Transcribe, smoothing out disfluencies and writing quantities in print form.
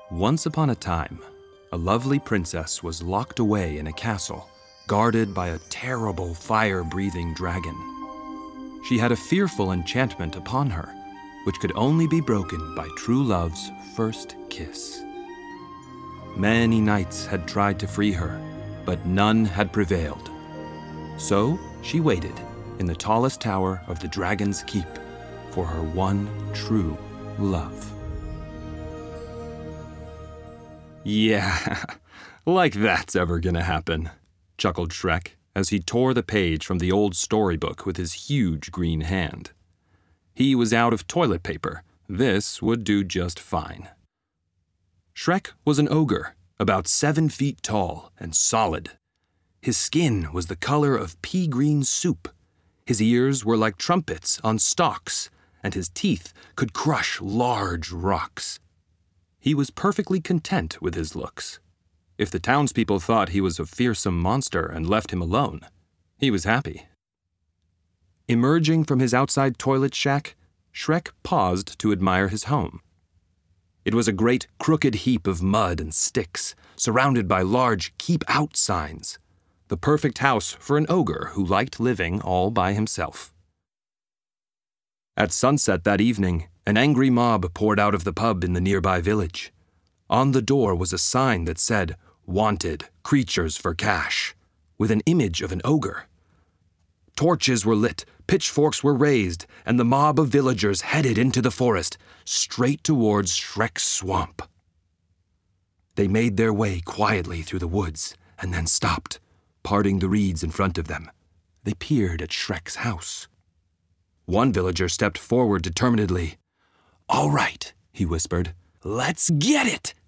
Once upon a time, a lovely princess was locked away in a castle, guarded by a terrible fire-breathing dragon. She had a fearful enchantment upon her, which could only be broken by true love's first kiss. Many knights had tried to free her, but none had prevailed. So she waited in the tallest tower of the Dragon's Keep for her one true love. Yeah, like that's ever gonna happen, chuckled Shrek as he tore the page from the old storybook with his huge green hand. He was out of toilet paper. This would do just fine. Shrek was an ogre, about 7 feet tall and solid. His skin was the color of pea-green soup. His ears were like trumpets on stalks, and his teeth could crush large rocks. He was perfectly content with his looks. If the townspeople thought he was a fearsome monster and left him alone, he was happy. Emerging from his outside toilet shack, Shrek paused to admire his home. It was a great crooked heap of mud and sticks, surrounded by large keep out signs, the perfect house for an ogre who liked living all by himself. At sunset that evening, an angry mob poured out of the pub in the nearby village. On the door was a sign that said, "Wanted, creatures for cash," with an image of an ogre. Torches were lit, pitchforks were raised, and the mob of villagers headed into the forest, straight towards Shrek's swamp. They made their way quietly through the woods, and then stopped, parting the reeds in front of them. They peered at Shrek's house. One villager stepped forward determinedly. "All right," he whispered, "let's get it!